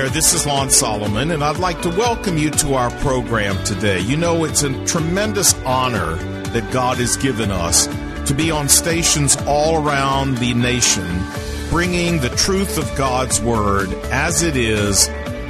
there, this is Lon Solomon, and I'd like to welcome you to our program today. You know, it's a tremendous honor that God has given us to be on stations all around the nation, bringing the truth of God's Word as it is,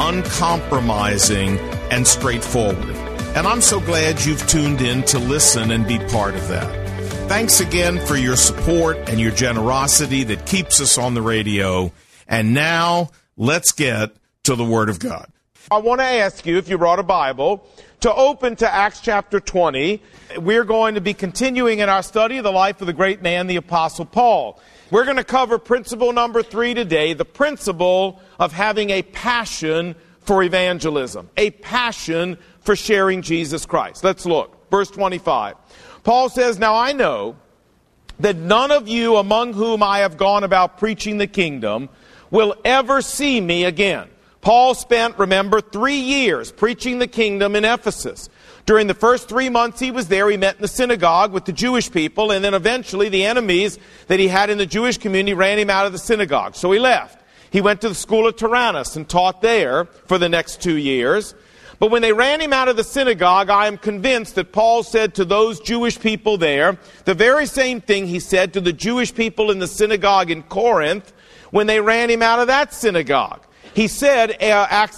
uncompromising and straightforward. And I'm so glad you've tuned in to listen and be part of that. Thanks again for your support and your generosity that keeps us on the radio. And now, let's get to the Word of God. I want to ask you, if you brought a Bible, to open to Acts chapter 20. We're going to be continuing in our study of the life of the great man, the Apostle Paul. We're going to cover principle number 3 today, the principle of having a passion for evangelism, a passion for sharing Jesus Christ. Let's look. Verse 25. Paul says, "Now I know that none of you among whom I have gone about preaching the kingdom will ever see me again." Paul spent, remember, 3 years preaching the kingdom in Ephesus. During the first 3 months he was there, he met in the synagogue with the Jewish people, and then eventually the enemies that he had in the Jewish community ran him out of the synagogue. So he left. He went to the school of Tyrannus and taught there for the next 2 years. But when they ran him out of the synagogue, I am convinced that Paul said to those Jewish people there the very same thing he said to the Jewish people in the synagogue in Corinth when they ran him out of that synagogue. He said, Acts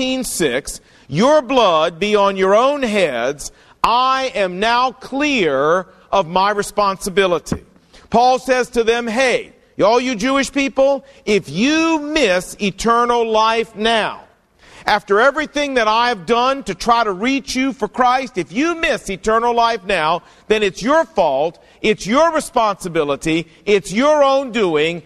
18:6, "Your blood be on your own heads. I am now clear of my responsibility." Paul says to them, hey, all you Jewish people, if you miss eternal life now, after everything that I've done to try to reach you for Christ, if you miss eternal life now, then it's your fault, it's your responsibility, it's your own doing.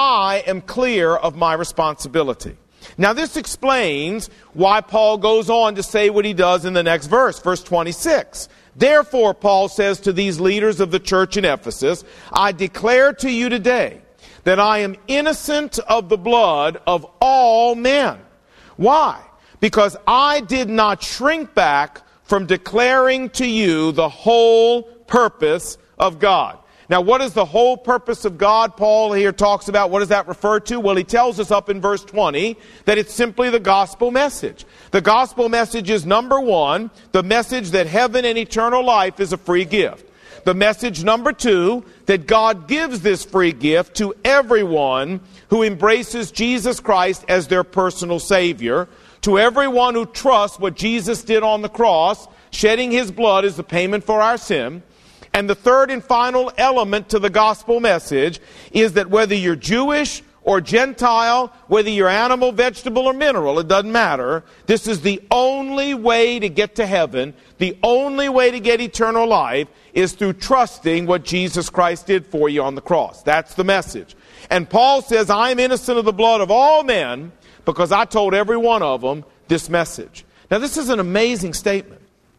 I am clear of my responsibility. Now this explains why Paul goes on to say what he does in the next verse, verse 26. "Therefore," Paul says to these leaders of the church in Ephesus, "I declare to you today that I am innocent of the blood of all men." Why? Because I did not shrink back from declaring to you the whole purpose of God. Now, what is the whole purpose of God? Paul here talks about, what does that refer to? Well, he tells us up in verse 20 that it's simply the gospel message. The gospel message is, number one, the message that heaven and eternal life is a free gift. The message, number two, that God gives this free gift to everyone who embraces Jesus Christ as their personal Savior, to everyone who trusts what Jesus did on the cross, shedding His blood as the payment for our sin. And the third and final element to the gospel message is that whether you're Jewish or Gentile, whether you're animal, vegetable, or mineral, it doesn't matter. This is the only way to get to heaven. The only way to get eternal life is through trusting what Jesus Christ did for you on the cross. That's the message. And Paul says, I'm innocent of the blood of all men because I told every one of them this message. Now this is an amazing statement.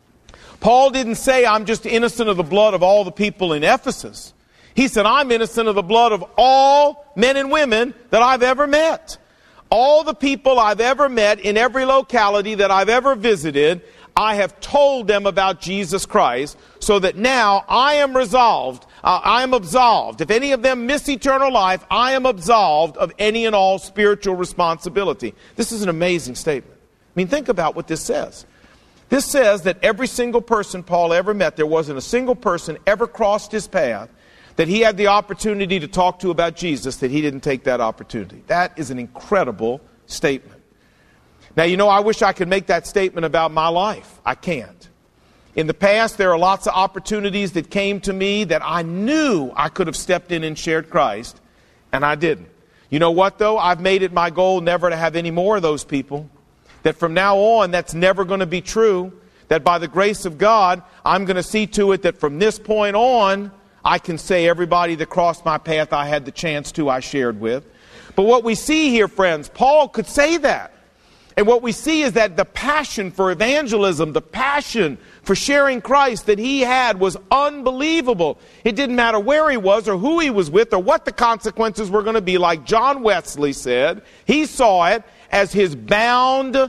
Paul didn't say, I'm just innocent of the blood of all the people in Ephesus. He said, I'm innocent of the blood of all men and women that I've ever met. All the people I've ever met in every locality that I've ever visited, I have told them about Jesus Christ, so that now I am resolved, I am absolved. If any of them miss eternal life, I am absolved of any and all spiritual responsibility. This is an amazing statement. I mean, think about what this says. This says that every single person Paul ever met, there wasn't a single person ever crossed his path that he had the opportunity to talk to about Jesus, that he didn't take that opportunity. That is an incredible statement. Now, you know, I wish I could make that statement about my life. I can't. In the past, there are lots of opportunities that came to me that I knew I could have stepped in and shared Christ, and I didn't. You know what, though? I've made it my goal never to have any more of those people. That from now on, that's never going to be true. That by the grace of God, I'm going to see to it that from this point on, I can say everybody that crossed my path I had the chance to, I shared with. But what we see here, friends, Paul could say that. And what we see is that the passion for evangelism, the passion for sharing Christ that he had was unbelievable. It didn't matter where he was or who he was with or what the consequences were going to be. Like John Wesley said, he saw it as his bound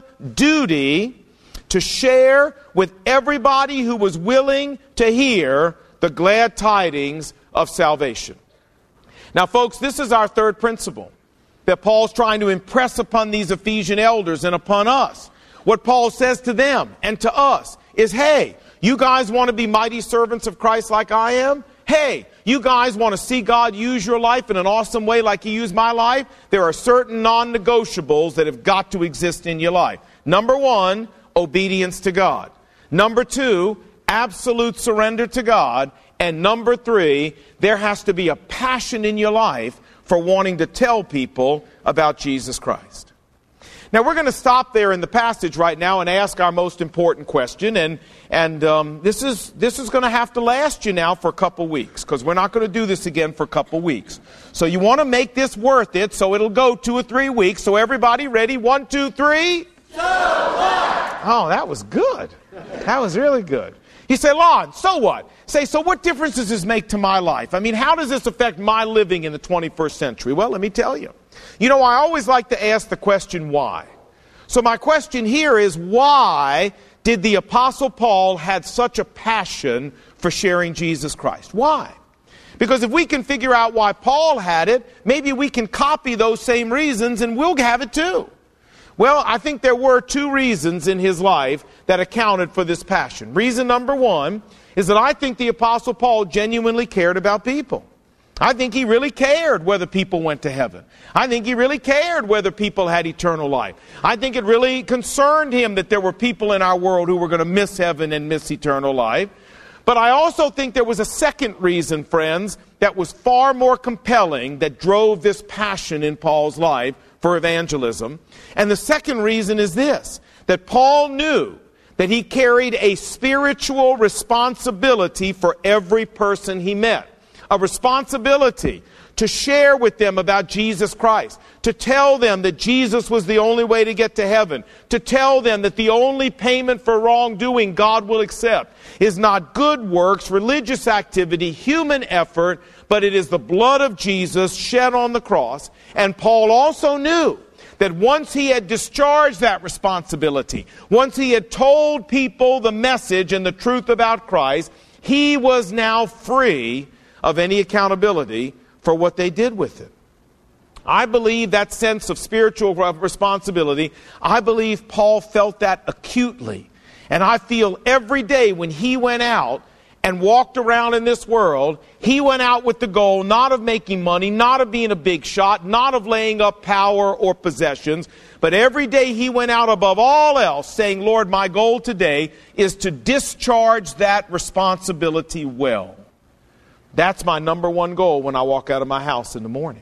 duty to share with everybody who was willing to hear the glad tidings of salvation. Now, folks, this is our third principle. that Paul's trying to impress upon these Ephesian elders and upon us. What Paul says to them and to us is, hey, you guys want to be mighty servants of Christ like I am? Hey, you guys want to see God use your life in an awesome way like He used my life? There are certain non-negotiables that have got to exist in your life. Number one, obedience to God. Number two, absolute surrender to God. And number three, there has to be a passion in your life for wanting to tell people about Jesus Christ. Now, we're going to stop there in the passage right now and ask our most important question. And this is going to have to last you now for a couple weeks, because we're not going to do this again for a couple weeks. So you want to make this worth it, so it'll go 2 or 3 weeks. So everybody ready? 1, 2, 3. So what? Oh, that was good. That was really good. You say, Lon, so what? Say, so what difference does this make to my life? I mean, how does this affect my living in the 21st century? Well, let me tell you. You know, I always like to ask the question, why? So my question here is, why did the Apostle Paul have such a passion for sharing Jesus Christ? Why? Because if we can figure out why Paul had it, maybe we can copy those same reasons and we'll have it too. Well, I think there were 2 reasons in his life that accounted for this passion. Reason number 1 is that I think the Apostle Paul genuinely cared about people. I think he really cared whether people went to heaven. I think he really cared whether people had eternal life. I think it really concerned him that there were people in our world who were going to miss heaven and miss eternal life. But I also think there was a second reason, friends, that was far more compelling that drove this passion in Paul's life for evangelism. And the second reason is this, that Paul knew that he carried a spiritual responsibility for every person he met. A responsibility to share with them about Jesus Christ, to tell them that Jesus was the only way to get to heaven, to tell them that the only payment for wrongdoing God will accept is not good works, religious activity, human effort, but it is the blood of Jesus shed on the cross. And Paul also knew that once he had discharged that responsibility, once he had told people the message and the truth about Christ, he was now free of any accountability for what they did with it. I believe that sense of spiritual responsibility, I believe Paul felt that acutely. And I feel every day when he went out and walked around in this world, he went out with the goal not of making money, not of being a big shot, not of laying up power or possessions, but every day he went out above all else saying, Lord, my goal today is to discharge that responsibility well. That's my number one goal when I walk out of my house in the morning.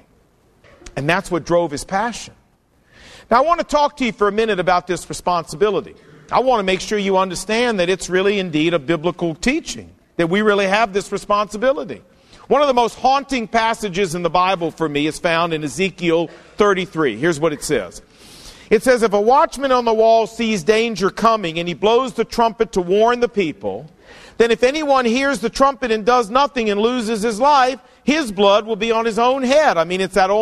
And that's what drove his passion. Now, I want to talk to you for a minute about this responsibility. I want to make sure you understand that it's really indeed a biblical teaching, that we really have this responsibility. One of the most haunting passages in the Bible for me is found in Ezekiel 33. Here's what it says. It says, if a watchman on the wall sees danger coming and he blows the trumpet to warn the people, then if anyone hears the trumpet and does nothing and loses his life, his blood will be on his own head. I mean, it's that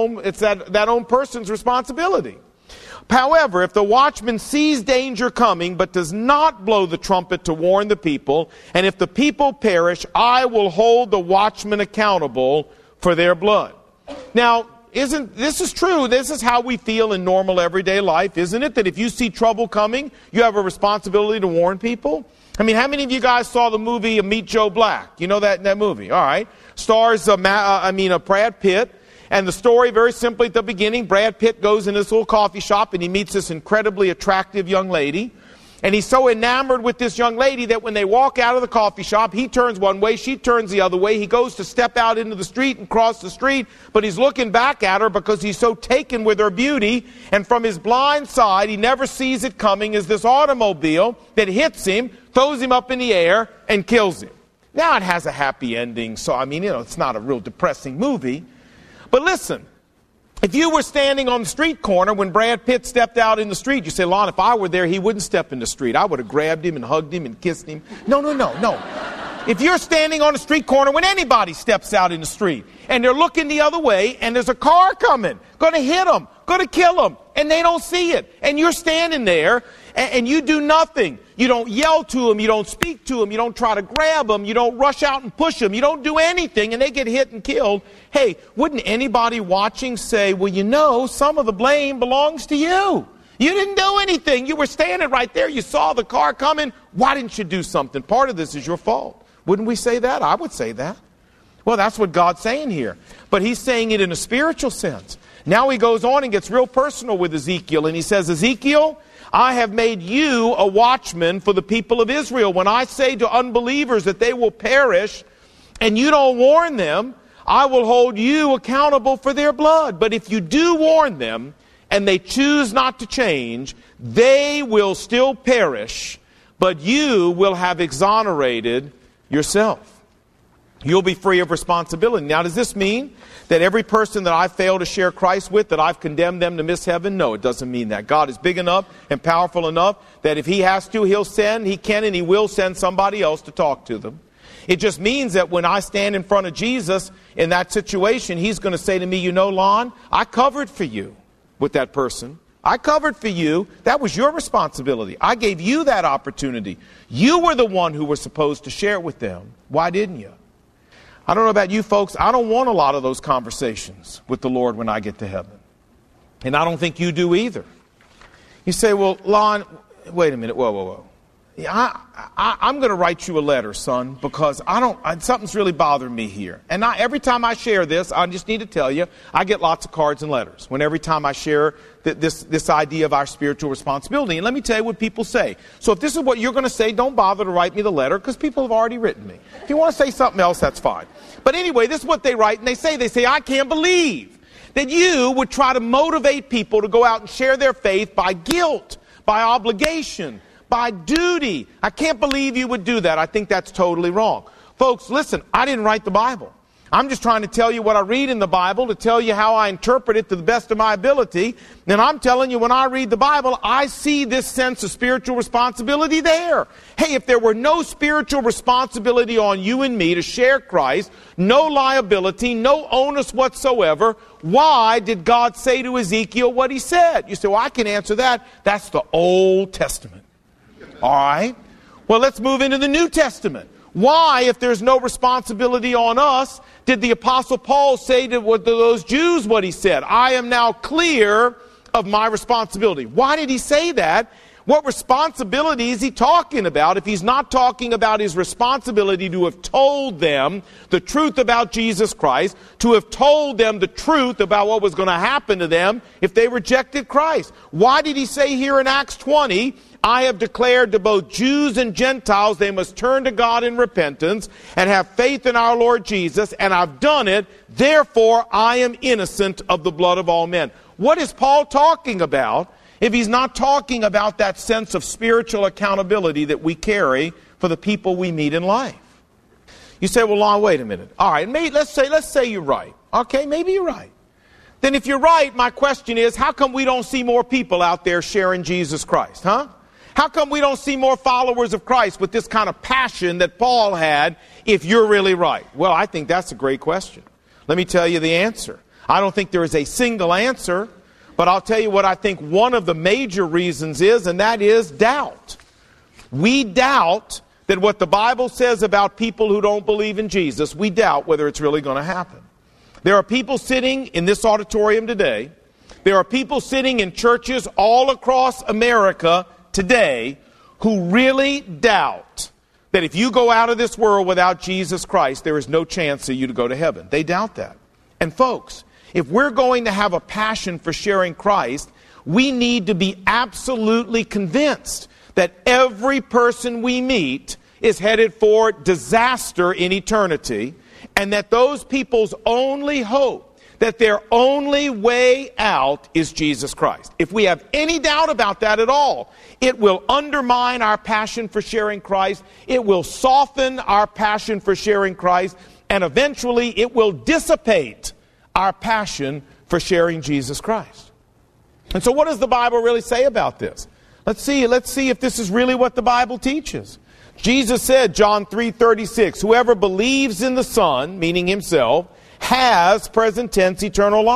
own person's responsibility. However, if the watchman sees danger coming but does not blow the trumpet to warn the people, and if the people perish, I will hold the watchman accountable for their blood. Now, this is true. This is how we feel in normal everyday life, isn't it? That if you see trouble coming, you have a responsibility to warn people. I mean, how many of you guys saw the movie Meet Joe Black? You know that movie? All right. Stars Brad Pitt. And the story, very simply at the beginning, Brad Pitt goes in this little coffee shop and he meets this incredibly attractive young lady. And he's so enamored with this young lady that when they walk out of the coffee shop, he turns one way, she turns the other way. He goes to step out into the street and cross the street, but he's looking back at her because he's so taken with her beauty. And from his blind side, he never sees it coming, is this automobile that hits him, throws him up in the air, and kills him. Now, it has a happy ending, so, it's not a real depressing movie. But listen, if you were standing on the street corner when Brad Pitt stepped out in the street, you say, Lon, if I were there, he wouldn't step in the street. I would have grabbed him and hugged him and kissed him. No. If you're standing on the street corner when anybody steps out in the street and they're looking the other way and there's a car coming, going to hit them, going to kill them. And they don't see it. And you're standing there and you do nothing. You don't yell to them. You don't speak to them. You don't try to grab them. You don't rush out and push them. You don't do anything and they get hit and killed. Hey, wouldn't anybody watching say, well, you know, some of the blame belongs to you. You didn't do anything. You were standing right there. You saw the car coming. Why didn't you do something? Part of this is your fault. Wouldn't we say that? I would say that. Well, that's what God's saying here. But he's saying it in a spiritual sense. Now he goes on and gets real personal with Ezekiel. And he says, Ezekiel, I have made you a watchman for the people of Israel. When I say to unbelievers that they will perish and you don't warn them, I will hold you accountable for their blood. But if you do warn them and they choose not to change, they will still perish, but you will have exonerated yourself. You'll be free of responsibility. Now, does this mean that every person that I fail to share Christ with, that I've condemned them to miss heaven? No, it doesn't mean that. God is big enough and powerful enough that if he has to, he can and he will send somebody else to talk to them. It just means that when I stand in front of Jesus in that situation, he's going to say to me, you know, Lon, I covered for you with that person. I covered for you. That was your responsibility. I gave you that opportunity. You were the one who was supposed to share it with them. Why didn't you? I don't know about you folks. I don't want a lot of those conversations with the Lord when I get to heaven. And I don't think you do either. You say, well, Lon, wait a minute. Whoa. Yeah, I'm going to write you a letter, son, because something's really bothering me here. And every time I share this, I just need to tell you, I get lots of cards and letters. Every time I share this idea of our spiritual responsibility. And let me tell you what people say. So if this is what you're going to say, don't bother to write me the letter, because people have already written me. If you want to say something else, that's fine. But anyway, this is what they write, and they say, I can't believe that you would try to motivate people to go out and share their faith by guilt, by obligation, by duty. I can't believe you would do that. I think that's totally wrong. Folks, listen, I didn't write the Bible. I'm just trying to tell you what I read in the Bible, to tell you how I interpret it to the best of my ability. And I'm telling you, when I read the Bible, I see this sense of spiritual responsibility there. Hey, if there were no spiritual responsibility on you and me to share Christ, no liability, no onus whatsoever, why did God say to Ezekiel what he said? You say, well, I can answer that. That's the Old Testament. All right. Well, let's move into the New Testament. Why, if there's no responsibility on us, did the Apostle Paul say to those Jews what he said? I am now clear of my responsibility. Why did he say that? What responsibility is he talking about if he's not talking about his responsibility to have told them the truth about Jesus Christ, to have told them the truth about what was going to happen to them if they rejected Christ? Why did he say here in Acts 20, I have declared to both Jews and Gentiles they must turn to God in repentance and have faith in our Lord Jesus, and I've done it, therefore I am innocent of the blood of all men. What is Paul talking about if he's not talking about that sense of spiritual accountability that we carry for the people we meet in life? You say, well, Lon, wait a minute. All right, let's say you're right. Okay, maybe you're right. Then if you're right, my question is, how come we don't see more people out there sharing Jesus Christ, huh? How come we don't see more followers of Christ with this kind of passion that Paul had if you're really right? Well, I think that's a great question. Let me tell you the answer. I don't think there is a single answer, but I'll tell you what I think one of the major reasons is, and that is doubt. We doubt that what the Bible says about people who don't believe in Jesus, we doubt whether it's really going to happen. There are people sitting in this auditorium today. There are people sitting in churches all across America today who really doubt that if you go out of this world without Jesus Christ, there is no chance of you to go to heaven. They doubt that. And folks, if we're going to have a passion for sharing Christ, we need to be absolutely convinced that every person we meet is headed for disaster in eternity, and that those people's only hope, that their only way out is Jesus Christ. If we have any doubt about that at all, it will undermine our passion for sharing Christ, it will soften our passion for sharing Christ, and eventually it will dissipate our passion for sharing Jesus Christ. And so what does the Bible really say about this? Let's see if this is really what the Bible teaches. Jesus said, John 3:36, whoever believes in the Son, meaning himself, has, present tense, eternal life.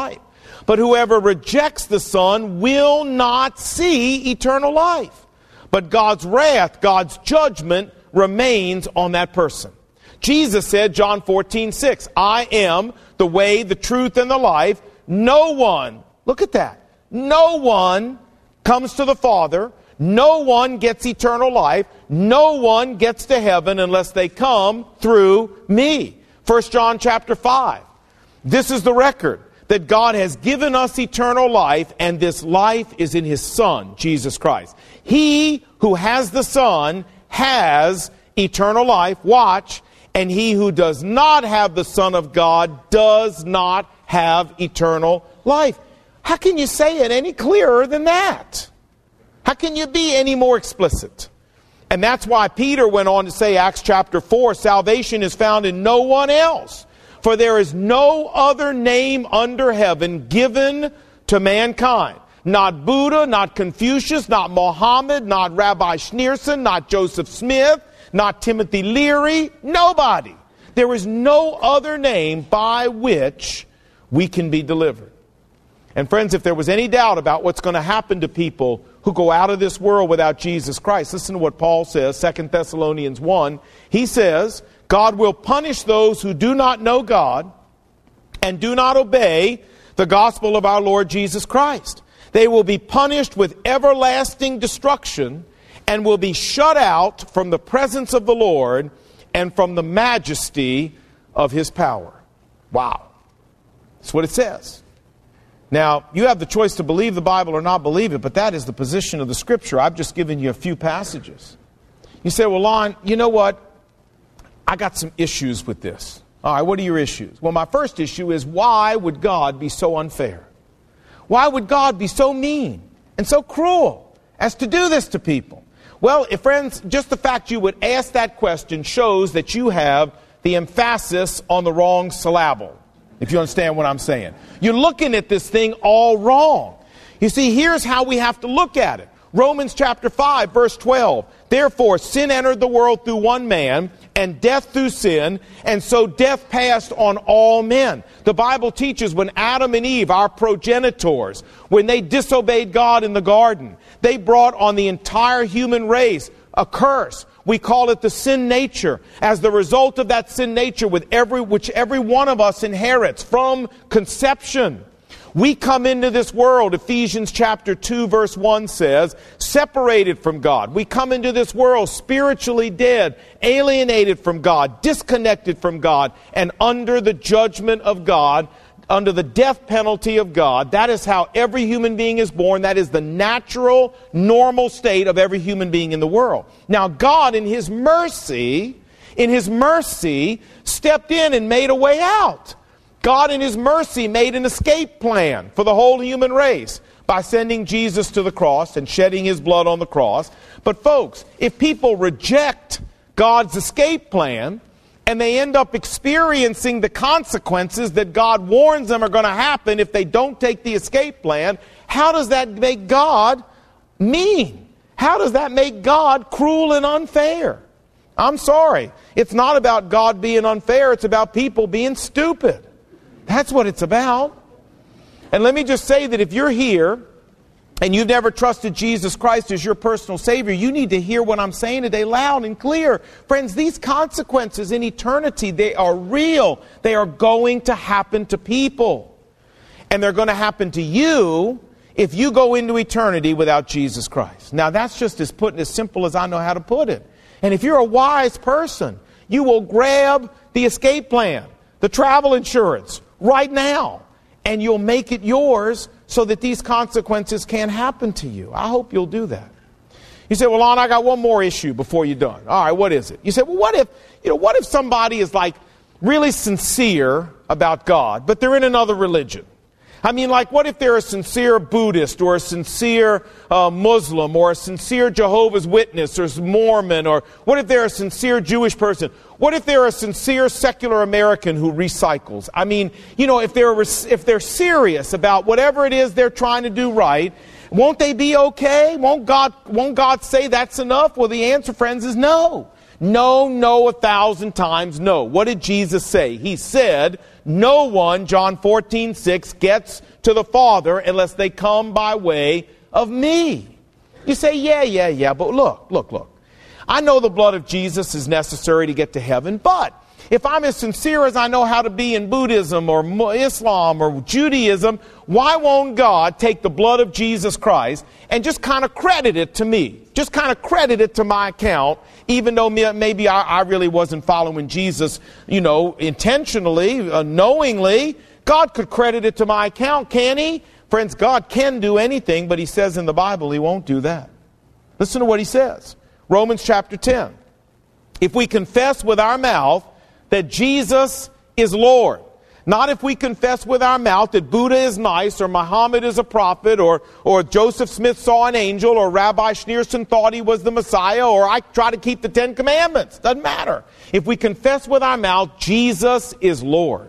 But whoever rejects the Son will not see eternal life. But God's wrath, God's judgment remains on that person. Jesus said, John 14:6, I am the way, the truth, and the life. No one, look at that, no one comes to the Father. No one gets eternal life. No one gets to heaven unless they come through me. 1 John chapter 5. This is the record, that God has given us eternal life, and this life is in His Son, Jesus Christ. He who has the Son has eternal life. Watch. And he who does not have the Son of God does not have eternal life. How can you say it any clearer than that? How can you be any more explicit? And that's why Peter went on to say, Acts chapter 4, salvation is found in no one else. For there is no other name under heaven given to mankind. Not Buddha, not Confucius, not Mohammed, not Rabbi Schneerson, not Joseph Smith, not Timothy Leary, nobody. There is no other name by which we can be delivered. And friends, if there was any doubt about what's going to happen to people who go out of this world without Jesus Christ, listen to what Paul says, 2 Thessalonians 1. He says, God will punish those who do not know God and do not obey the gospel of our Lord Jesus Christ. They will be punished with everlasting destruction and will be shut out from the presence of the Lord and from the majesty of His power. Wow. That's what it says. Now, you have the choice to believe the Bible or not believe it, but that is the position of the Scripture. I've just given you a few passages. You say, well, Lon, you know what? I got some issues with this. All right, what are your issues? Well, my first issue is, why would God be so unfair? Why would God be so mean and so cruel as to do this to people? Well, friends, just the fact you would ask that question shows that you have the emphasis on the wrong syllable, if you understand what I'm saying. You're looking at this thing all wrong. You see, here's how we have to look at it. Romans chapter 5, verse 12. Therefore, sin entered the world through one man, and death through sin, and so death passed on all men. The Bible teaches when Adam and Eve, our progenitors, when they disobeyed God in the garden, they brought on the entire human race a curse. We call it the sin nature. As the result of that sin nature, which every one of us inherits from conception, we come into this world, Ephesians chapter 2 verse 1 says, separated from God. We come into this world spiritually dead, alienated from God, disconnected from God, and under the judgment of God, under the death penalty of God. That is how every human being is born. That is the natural, normal state of every human being in the world. Now God, in His mercy, stepped in and made a way out. God in His mercy made an escape plan for the whole human race by sending Jesus to the cross and shedding His blood on the cross. But folks, if people reject God's escape plan and they end up experiencing the consequences that God warns them are going to happen if they don't take the escape plan, how does that make God mean? How does that make God cruel and unfair? I'm sorry. It's not about God being unfair. It's about people being stupid. That's what it's about. And let me just say that if you're here and you've never trusted Jesus Christ as your personal Savior, you need to hear what I'm saying today loud and clear. Friends, these consequences in eternity, they are real. They are going to happen to people. And they're going to happen to you if you go into eternity without Jesus Christ. Now, that's just as simple as I know how to put it. And if you're a wise person, you will grab the escape plan, the travel insurance, right now, and you'll make it yours so that these consequences can't happen to you. I hope you'll do that. You say, well, Lon, I got one more issue before you're done. All right, what is it? You say, well, what if somebody is like really sincere about God, but they're in another religion? I mean, like, what if they're a sincere Buddhist or a sincere Muslim or a sincere Jehovah's Witness or Mormon, or what if they're a sincere Jewish person? What if they're a sincere secular American who recycles? I mean, if they're serious about whatever it is they're trying to do right, won't they be okay? Won't God say that's enough? Well, the answer, friends, is no. No, 1,000 times no. What did Jesus say? He said, no one, John 14:6, gets to the Father unless they come by way of me. You say, yeah, but look. I know the blood of Jesus is necessary to get to heaven, but if I'm as sincere as I know how to be in Buddhism or Islam or Judaism, why won't God take the blood of Jesus Christ and just kind of credit it to me? Just kind of credit it to my account, even though maybe I really wasn't following Jesus, intentionally, knowingly. God could credit it to my account, can He? Friends, God can do anything, but He says in the Bible He won't do that. Listen to what He says. Romans chapter 10. If we confess with our mouth that Jesus is Lord, not if we confess with our mouth that Buddha is nice, or Muhammad is a prophet, or Joseph Smith saw an angel, or Rabbi Schneerson thought he was the Messiah, or I try to keep the 10 Commandments. Doesn't matter. If we confess with our mouth Jesus is Lord,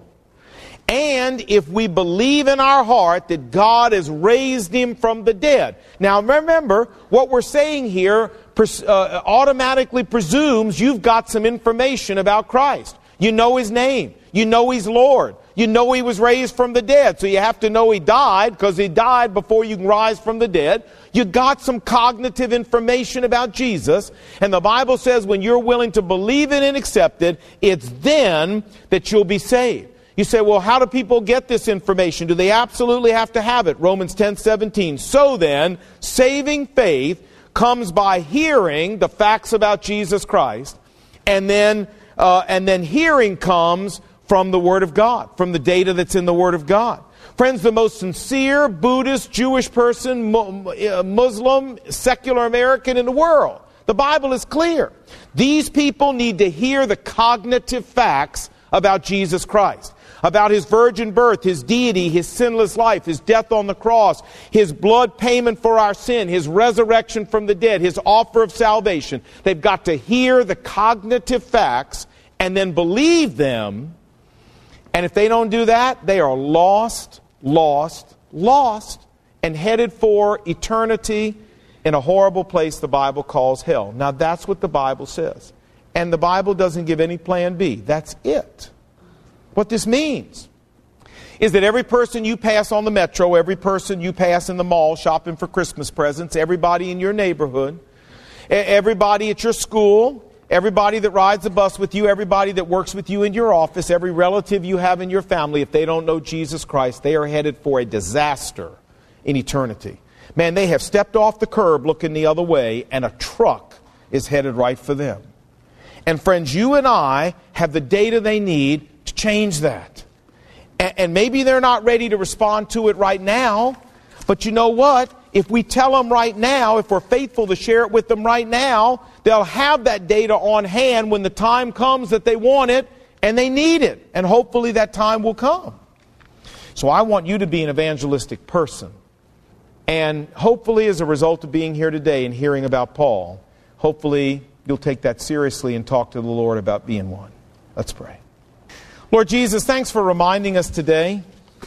and if we believe in our heart that God has raised Him from the dead. Now remember, what we're saying here automatically presumes you've got some information about Christ. You know His name. You know He's Lord. You know He was raised from the dead. So you have to know He died, because He died before you can rise from the dead. You got some cognitive information about Jesus. And the Bible says when you're willing to believe it and accept it, it's then that you'll be saved. You say, well, how do people get this information? Do they absolutely have to have it? Romans 10:17. So then, saving faith comes by hearing the facts about Jesus Christ, and then hearing comes from the Word of God, from the data that's in the Word of God. Friends, the most sincere Buddhist, Jewish person, Muslim, secular American in the world, the Bible is clear. These people need to hear the cognitive facts about Jesus Christ, about His virgin birth, His deity, His sinless life, His death on the cross, His blood payment for our sin, His resurrection from the dead, His offer of salvation. They've got to hear the cognitive facts and then believe them. And if they don't do that, they are lost, and headed for eternity in a horrible place the Bible calls hell. Now that's what the Bible says. And the Bible doesn't give any plan B. That's it. What this means is that every person you pass on the metro, every person you pass in the mall shopping for Christmas presents, everybody in your neighborhood, everybody at your school, everybody that rides the bus with you, everybody that works with you in your office, every relative you have in your family, if they don't know Jesus Christ, they are headed for a disaster in eternity. Man, they have stepped off the curb looking the other way, and a truck is headed right for them. And friends, you and I have the data they need to change that. And maybe they're not ready to respond to it right now, but you know what? If we tell them right now, if we're faithful to share it with them right now, they'll have that data on hand when the time comes that they want it and they need it. And hopefully that time will come. So I want you to be an evangelistic person. And hopefully as a result of being here today and hearing about Paul, hopefully you'll take that seriously and talk to the Lord about being one. Let's pray. Lord Jesus, thanks for reminding us today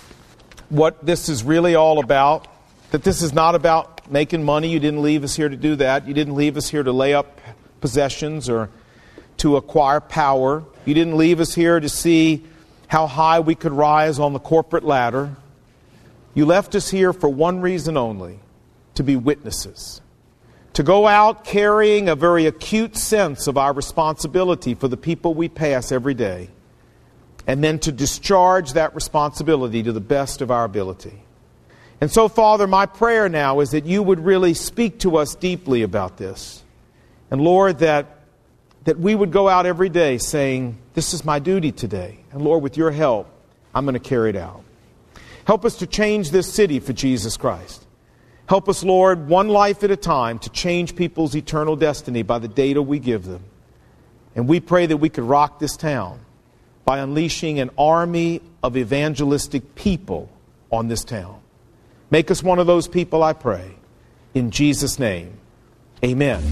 what this is really all about. That this is not about making money. You didn't leave us here to do that. You didn't leave us here to lay up possessions or to acquire power. You didn't leave us here to see how high we could rise on the corporate ladder. You left us here for one reason only, to be witnesses. To go out carrying a very acute sense of our responsibility for the people we pass every day, and then to discharge that responsibility to the best of our ability. And so, Father, my prayer now is that you would really speak to us deeply about this. And Lord, that we would go out every day saying, this is my duty today. And Lord, with your help, I'm going to carry it out. Help us to change this city for Jesus Christ. Help us, Lord, one life at a time to change people's eternal destiny by the data we give them. And we pray that we could rock this town by unleashing an army of evangelistic people on this town. Make us one of those people, I pray. In Jesus' name, amen.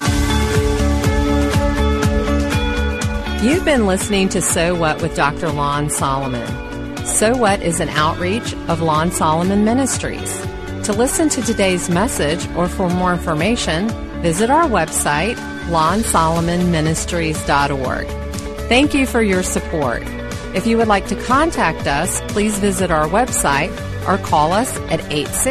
You've been listening to So What with Dr. Lon Solomon. So What is an outreach of Lon Solomon Ministries. To listen to today's message or for more information, visit our website, lonsolomonministries.org. Thank you for your support. If you would like to contact us, please visit our website, or call us at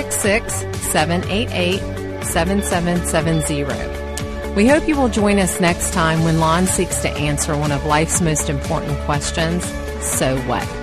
866-788-7770. We hope you will join us next time when Lon seeks to answer one of life's most important questions, so what?